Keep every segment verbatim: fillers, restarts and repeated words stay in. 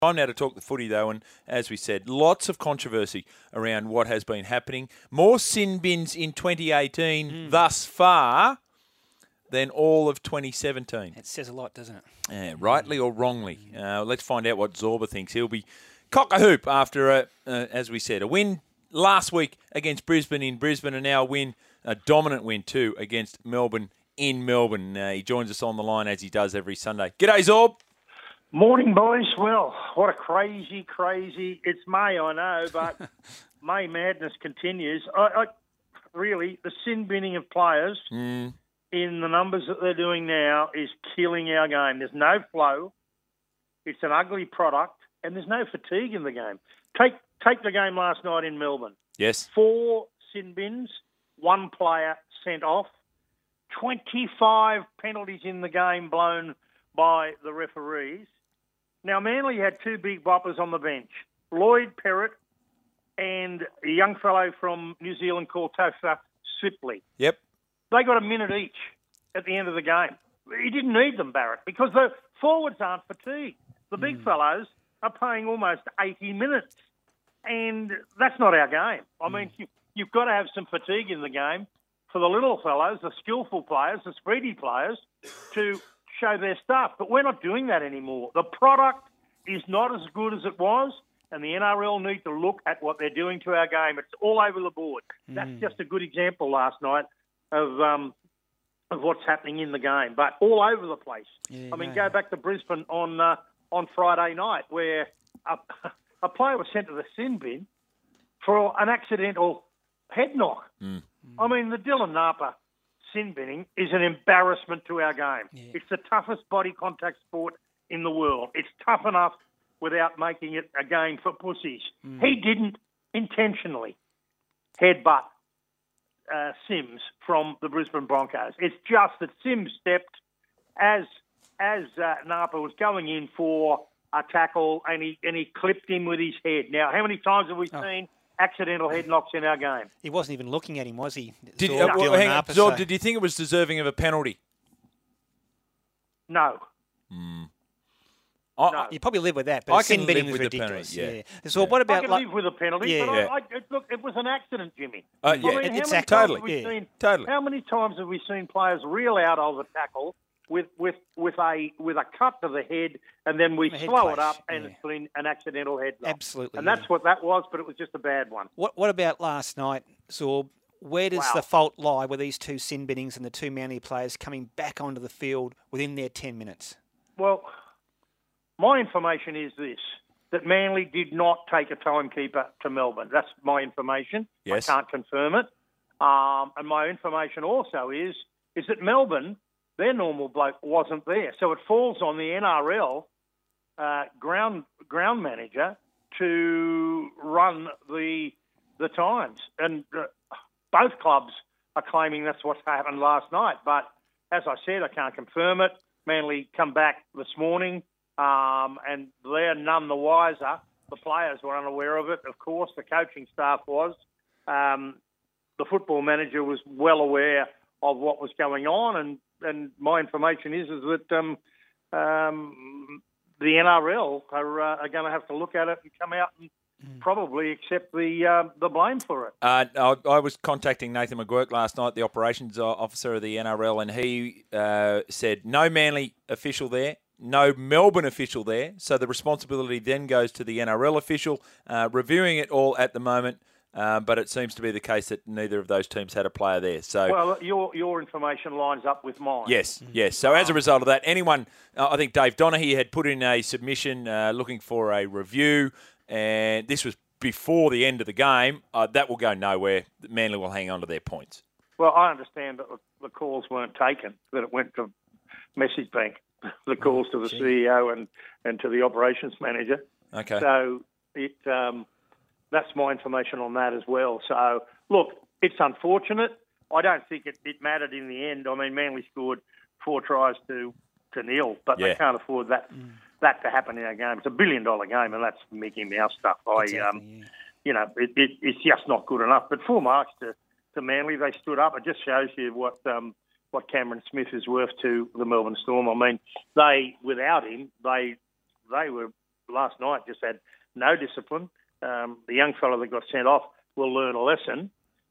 Time now to talk the footy, though, and as we said, lots of controversy around what has been happening. More sin bins in twenty eighteen mm. thus far than all of twenty seventeen. It says a lot, doesn't it? Yeah, rightly or wrongly. Uh, let's find out what Zorba thinks. He'll be cock-a-hoop after, a, uh, as we said, a win last week against Brisbane in Brisbane, and now a win, a dominant win too, against Melbourne in Melbourne. Uh, he joins us on the line as he does every Sunday. G'day, Zorb. Morning, boys. Well, what a crazy, crazy... It's May, I know, but May madness continues. I, I really, the sin binning of players mm. in the numbers that they're doing now is killing our game. There's no flow. It's an ugly product, and there's no fatigue in the game. Take take the game last night in Melbourne. Yes. Four sin bins, one player sent off, twenty-five penalties in the game blown by the referees. Now, Manly had two big boppers on the bench, Lloyd Perrott and a young fellow from New Zealand called Tofa Sipley. Yep. They got a minute each at the end of the game. He didn't need them, Barrett, because the forwards aren't fatigued. The big mm. fellows are playing almost eighty minutes, and that's not our game. I mm. mean, you, you've got to have some fatigue in the game for the little fellows, the skillful players, the speedy players, to show their stuff, but we're not doing that anymore. The product is not as good as it was, and the N R L need to look at what they're doing to our game. It's all over the board. Mm. That's just a good example last night of um, of what's happening in the game, but all over the place. Yeah, I mean, no. go back to Brisbane on uh, on Friday night, where a, a player was sent to the sin bin for an accidental head knock. Mm. I mean, the Dylan Napa sin binning is an embarrassment to our game. Yeah. It's the toughest body contact sport in the world. It's tough enough without making it a game for pussies. Mm. He didn't intentionally headbutt uh, Sims from the Brisbane Broncos. It's just that Sims stepped as as uh, Napa was going in for a tackle, and he and he clipped him with his head. Now, how many times have we oh. seen accidental head knocks in our game? He wasn't even looking at him, was he? Did, Zorb, uh, well, hang on, Zorb, so. did you think it was deserving of a penalty? No. Mm. I, no. You probably live with that, but sin binning was ridiculous. Penalty, yeah. yeah. So yeah. what about? I can like, live with a penalty, yeah. but yeah. I, I, look, it was an accident, Jimmy. Uh, yeah, I mean, exactly. Totally. Yeah. Seen, totally. How many times have we seen players reel out of a tackle with with with a with a cut to the head, and then we slow clash. it up, and yeah. it's been an accidental head knock. Absolutely. And that's yeah. what that was, but it was just a bad one. What What about last night, Zorb? Where does wow. the fault lie with these two sin binnings and the two Manly players coming back onto the field within their ten minutes? Well, my information is this, that Manly did not take a timekeeper to Melbourne. That's my information. Yes. I can't confirm it. Um, and my information also is is that Melbourne, their normal bloke wasn't there. So it falls on the N R L uh, ground ground manager to run the the times. And uh, both clubs are claiming that's what happened last night. But as I said, I can't confirm it. Manly come back this morning, um, and they're none the wiser. The players were unaware of it, of course. The coaching staff was. Um, the football manager was well aware of what was going on, and, and my information is is that um, um, the N R L are, uh, are going to have to look at it and come out and mm. probably accept the uh, the blame for it. Uh, I, I was contacting Nathan McGuirk last night, the operations officer of the N R L, and he uh, said no Manly official there, no Melbourne official there, so the responsibility then goes to the N R L official, uh, reviewing it all at the moment. Uh, but it seems to be the case that neither of those teams had a player there. So, well, your your information lines up with mine. Yes, yes. So as a result of that, anyone, uh, I think Dave Donaghy had put in a submission uh, looking for a review, and this was before the end of the game. Uh, that will go nowhere. Manly will hang on to their points. Well, I understand that the calls weren't taken, that it went to Message Bank, the calls to the Gee. C E O and, and to the operations manager. Okay. So it... Um, That's my information on that as well. So, look, it's unfortunate. I don't think it, it mattered in the end. I mean, Manly scored four tries to, to nil, but yeah. they can't afford that mm. that to happen in our game. It's a billion-dollar game, and that's Mickey Mouse stuff. I, exactly, um, yeah. You know, it, it, it's just not good enough. But four marks to, to Manly, they stood up. It just shows you what um, what Cameron Smith is worth to the Melbourne Storm. I mean, they without him, they they were last night just had no discipline. Um, the young fellow that got sent off will learn a lesson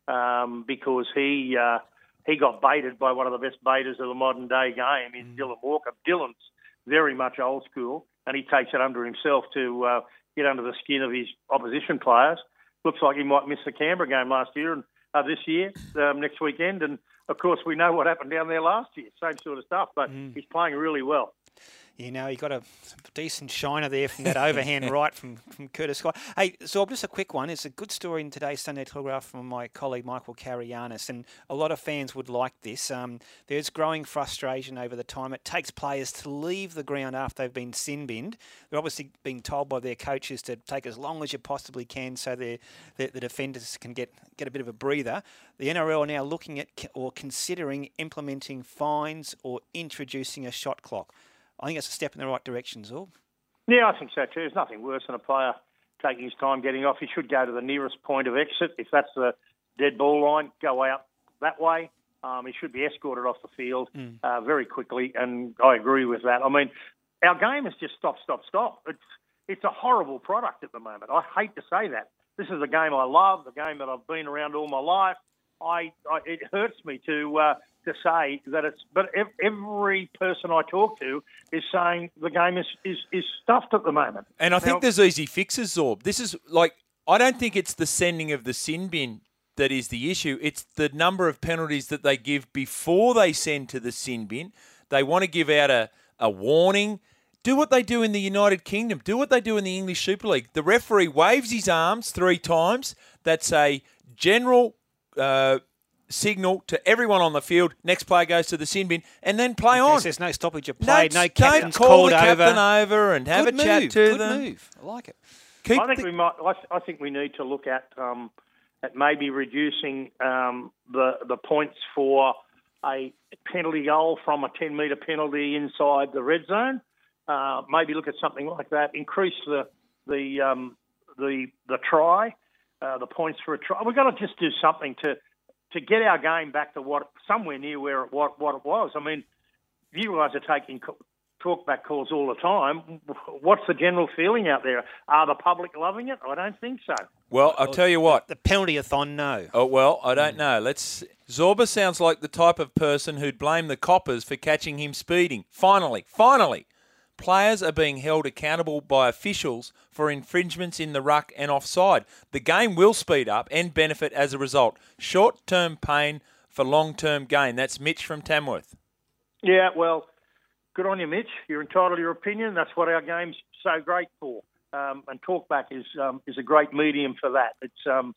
um, because he uh, he got baited by one of the best baiters of the modern day game in mm. Dylan Walker. Dylan's very much old school, and he takes it under himself to uh, get under the skin of his opposition players. Looks like he might miss the Canberra game last year and uh, this year, um, next weekend. And, of course, we know what happened down there last year. Same sort of stuff, but mm. he's playing really well. You know, he got a decent shiner there from that overhand right from, from Curtis Scott. Hey, so just a quick one. It's a good story in today's Sunday Telegraph from my colleague Michael Carianis, and a lot of fans would like this. Um, there's growing frustration over the time it takes players to leave the ground after they've been sin-binned. They're obviously being told by their coaches to take as long as you possibly can so the the defenders can get, get a bit of a breather. The N R L are now looking at or considering implementing fines or introducing a shot clock. I think it's a step in the right direction, Zorb. Yeah, I think so too. There's nothing worse than a player taking his time getting off. He should go to the nearest point of exit. If that's the dead ball line, go out that way. Um, he should be escorted off the field mm. uh, very quickly, and I agree with that. I mean, our game is just stop, stop, stop. It's it's a horrible product at the moment. I hate to say that. This is a game I love, the game that I've been around all my life. I, I it hurts me to uh, to say that it's, but every person I talk to is saying the game is, is, is stuffed at the moment. And I think now, there's easy fixes, Zorb. This is like, I don't think it's the sending of the sin bin that is the issue. It's the number of penalties that they give before they send to the sin bin. They want to give out a, a warning. Do what they do in the United Kingdom. Do what they do in the English Super League. The referee waves his arms three times. That's a general uh, signal to everyone on the field. Next player goes to the sin bin, and then play okay, on. So there's no stoppage of play. No, no captain's call called the captain over. over and have Good a move. chat to Good them. Move. I like it. Keep I think the- we might. I think we need to look at um, at maybe reducing um, the the points for a penalty goal from a ten metre penalty inside the red zone. Uh, maybe look at something like that. Increase the the um, the the try, uh, the points for a try. We've got to just do something to to get our game back to what somewhere near where it, what what it was. I mean, you guys are taking talkback calls all the time. What's the general feeling out there? Are the public loving it? I don't think so. Well, I'll tell you what. The penalty-a-thon, no. Oh, well, I don't know. Let's. Zorba sounds like the type of person who'd blame the coppers for catching him speeding. Finally, finally. Players are being held accountable by officials for infringements in the ruck and offside. The game will speed up and benefit as a result. Short-term pain for long-term gain. That's Mitch from Tamworth. Yeah, well, good on you, Mitch. You're entitled to your opinion. That's what our game's so great for. Um, and talkback is um, is a great medium for that. It's um,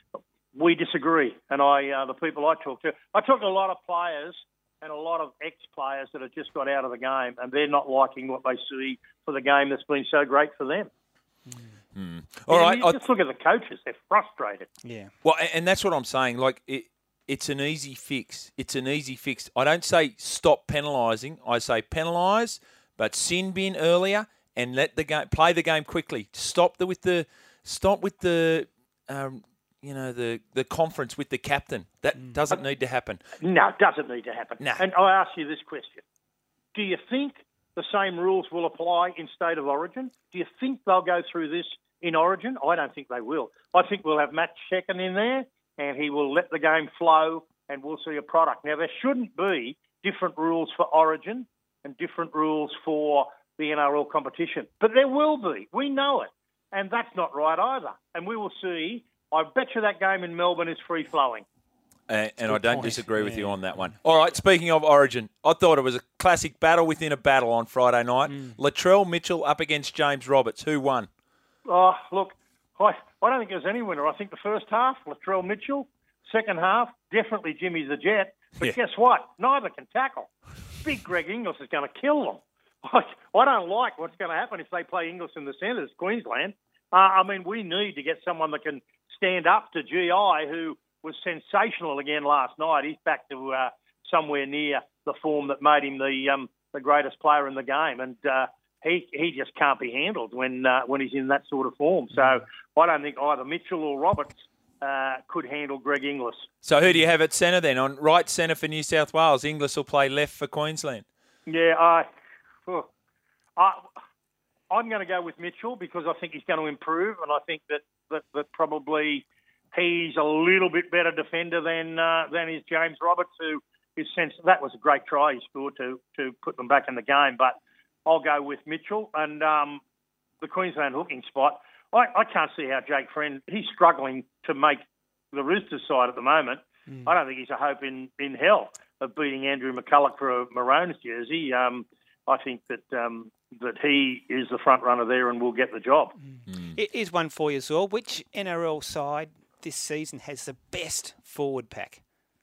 we disagree, and I uh, the people I talk to, I talk to a lot of players and a lot of ex-players that have just got out of the game, and they're not liking what they see for the game that's been so great for them. Mm. All right, you just look at the coaches; they're frustrated. Yeah. Well, and that's what I'm saying. Like it, it's an easy fix. It's an easy fix. I don't say stop penalising. I say penalise, but sin bin earlier and let the game play the game quickly. Stop the with the stop with the. Um, You know, the, the conference with the captain. That doesn't need to happen. No, it doesn't need to happen. No. And I ask you this question. Do you think the same rules will apply in State of Origin? Do you think they'll go through this in Origin? I don't think they will. I think we'll have Matt Shekin in there, and he will let the game flow, and we'll see a product. Now, there shouldn't be different rules for Origin and different rules for the N R L competition. But there will be. We know it. And that's not right either. And we will see... I bet you that game in Melbourne is free-flowing. And, and I don't point. disagree with yeah. you on that one. All right, speaking of Origin, I thought it was a classic battle within a battle on Friday night. Mm. Latrell Mitchell up against James Roberts. Who won? Oh, look, I, I don't think there's any winner. I think the first half, Latrell Mitchell. Second half, definitely Jimmy the Jet. But yeah. guess what? Neither can tackle. Big Greg Inglis is going to kill them. I, I don't like what's going to happen if they play Inglis in the centres, Queensland. Uh, I mean, we need to get someone that can stand up to G I, who was sensational again last night. He's back to uh, somewhere near the form that made him the um, the greatest player in the game, and uh, he he just can't be handled when uh, when he's in that sort of form. So I don't think either Mitchell or Roberts uh, could handle Greg Inglis. So who do you have at centre then? On right centre for New South Wales, Inglis will play left for Queensland. Yeah, I, oh, I I'm going to go with Mitchell because I think he's going to improve, and I think that, that, that probably he's a little bit better defender than uh, than is James Roberts, who is sense that was a great try he scored to to put them back in the game. But I'll go with Mitchell and um, the Queensland hooking spot. I, I can't see how Jake Friend, he's struggling to make the Roosters side at the moment. Mm. I don't think he's a hope in, in hell of beating Andrew McCulloch for a Maroons jersey. Um, I think that um, that he is the front runner there and will get the job. Mm. Here's one for you, Zor. Which N R L side this season has the best forward pack?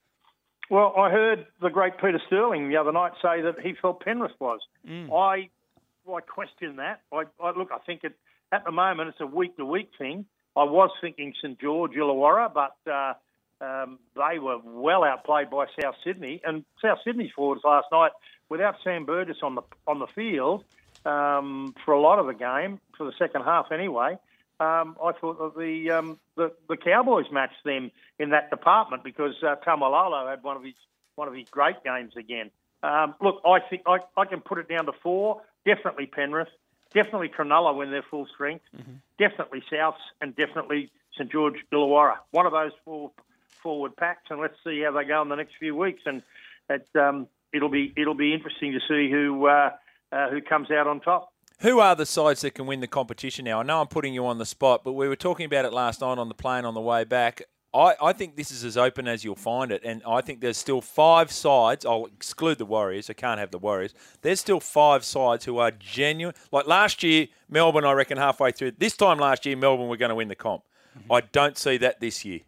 Well, I heard the great Peter Sterling the other night say that he felt Penrith was. Mm. I I question that. I, I look, I think it, at the moment it's a week-to-week thing. I was thinking St George, Illawarra, but uh, um, they were well outplayed by South Sydney. And South Sydney's forwards last night, without Sam Burgess on the on the field um, for a lot of the game, for the second half anyway, um, I thought that the, um, the the Cowboys matched them in that department because uh, Taumalolo had one of his one of his great games again. Um, look, I think I, I can put it down to four. Definitely Penrith, definitely Cronulla when they're full strength, mm-hmm. definitely Souths, and definitely St George, Illawarra. One of those four forward packs, and let's see how they go in the next few weeks. And it, um, it'll be it'll be interesting to see who uh, uh, who comes out on top. Who are the sides that can win the competition now? I know I'm putting you on the spot, but we were talking about it last night on the plane on the way back. I, I think this is as open as you'll find it, and I think there's still five sides. I'll exclude the Warriors. I can't have the Warriors. There's still five sides who are genuine. Like last year, Melbourne, I reckon halfway through. This time last year, Melbourne were going to win the comp. Mm-hmm. I don't see that this year.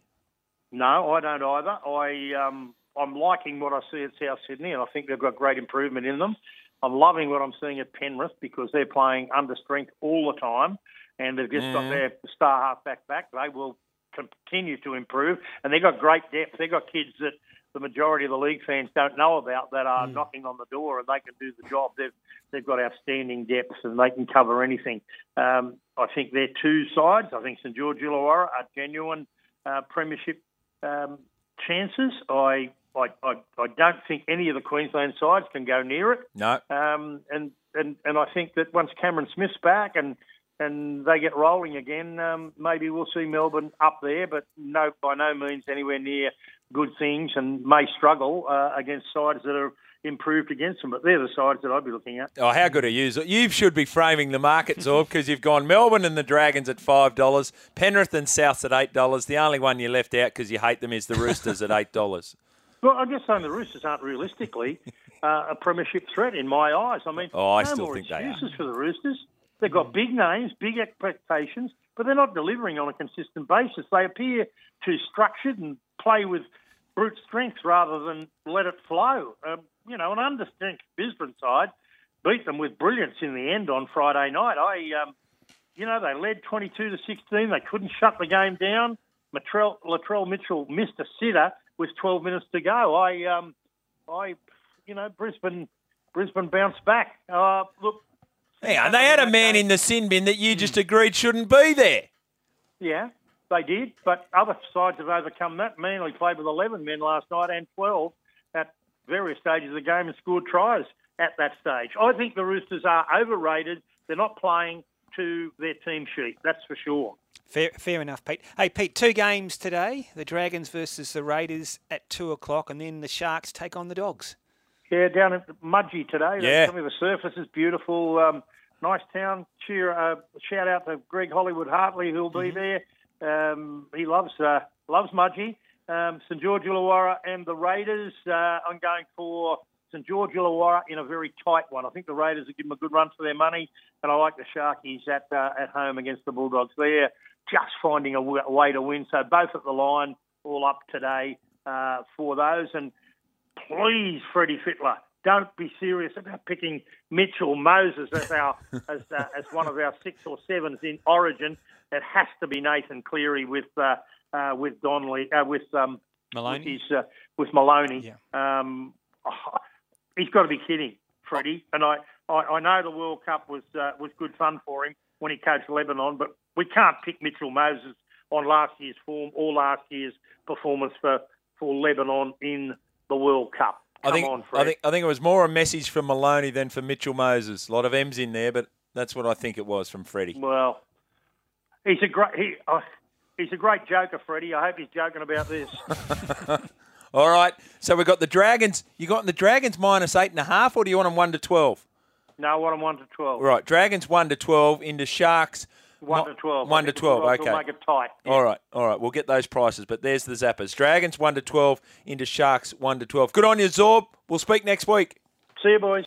No, I don't either. I, um, I'm liking what I see at South Sydney, and I think they've got great improvement in them. I'm loving what I'm seeing at Penrith because they're playing under strength all the time, and they've just mm. got their star half-back back. They will continue to improve, and they've got great depth. They've got kids that the majority of the league fans don't know about that are mm. knocking on the door, and they can do the job. They've they've got outstanding depth, and they can cover anything. Um, I think they're two sides. I think St George Illawarra are genuine uh, premiership um, chances. I, I I I don't think any of the Queensland sides can go near it. No. Um, and and and I think that once Cameron Smith's back and and they get rolling again, um, maybe we'll see Melbourne up there, but no, by no means anywhere near good things, and may struggle uh, against sides that are improved against them. But they're the sides that I'd be looking at. Oh, how good are you? You should be framing the market, Zorb, because you've gone Melbourne and the Dragons at five dollars, Penrith and Souths at eight dollars. The only one you left out because you hate them is the Roosters at eight dollars. Well, I'm just saying the Roosters aren't realistically uh, a premiership threat in my eyes. I mean, oh, I no still more think they are. excuses for the Roosters. They've got big names, big expectations, but they're not delivering on a consistent basis. They appear too structured and play with brute strength rather than let it flow. Um, you know, an understrength Brisbane side beat them with brilliance in the end on Friday night. I, um, you know, they led twenty-two to sixteen. They couldn't shut the game down. Latrell, Latrell Mitchell missed a sitter with twelve minutes to go. I, um, I, you know, Brisbane, Brisbane bounced back. Uh, look. Hang on, they had a man in the sin bin that you just agreed shouldn't be there. Yeah, they did, but other sides have overcome that. Manly played with eleven men last night and twelve at various stages of the game and scored tries at that stage. I think the Roosters are overrated. They're not playing to their team sheet, that's for sure. Fair, fair enough, Pete. Hey, Pete, two games today, the Dragons versus the Raiders at two o'clock, and then the Sharks take on the Dogs. Yeah, down at Mudgee today. Yeah. Some of the surface is beautiful. Um, nice town. Cheer, uh, shout out to Greg Hollywood Hartley, who'll be mm-hmm. there. Um, he loves uh, loves Mudgee. Um, St George Illawarra and the Raiders. Uh, I'm going for St George Illawarra in a very tight one. I think the Raiders will give them a good run for their money, and I like the Sharkies at uh, at home against the Bulldogs. They're just finding a w- way to win. So both at the line, all up today uh, for those. And please, Freddie Fittler, don't be serious about picking Mitchell Moses as our as uh, as one of our six or sevens in Origin. It has to be Nathan Cleary with uh, uh, with Donnelly uh, with um, Maloney. With, his, uh, with Maloney. Yeah. Um, oh, he's got to be kidding, Freddie. And I, I, I know the World Cup was uh, was good fun for him when he coached Lebanon, but we can't pick Mitchell Moses on last year's form or last year's performance for, for Lebanon in the World Cup. Come I think, on, Fred. I think I think it was more a message for Maloney than for Mitchell Moses. A lot of M's in there, but That's what I think it was from Freddie. Well, he's a great he, uh, he's a great joker, Freddie. I hope he's joking about this. All right. So we've got the Dragons. You got the Dragons minus eight and a half, or do you want them one to twelve? No, I want them one to twelve. Right. Dragons one to twelve into Sharks. One to twelve. One to twelve. We'll, okay. We'll make it tight. Yeah. All right. All right. We'll get those prices. But there's the zappers. Dragons one to twelve into Sharks one to twelve. Good on you, Zorb. We'll speak next week. See you, boys.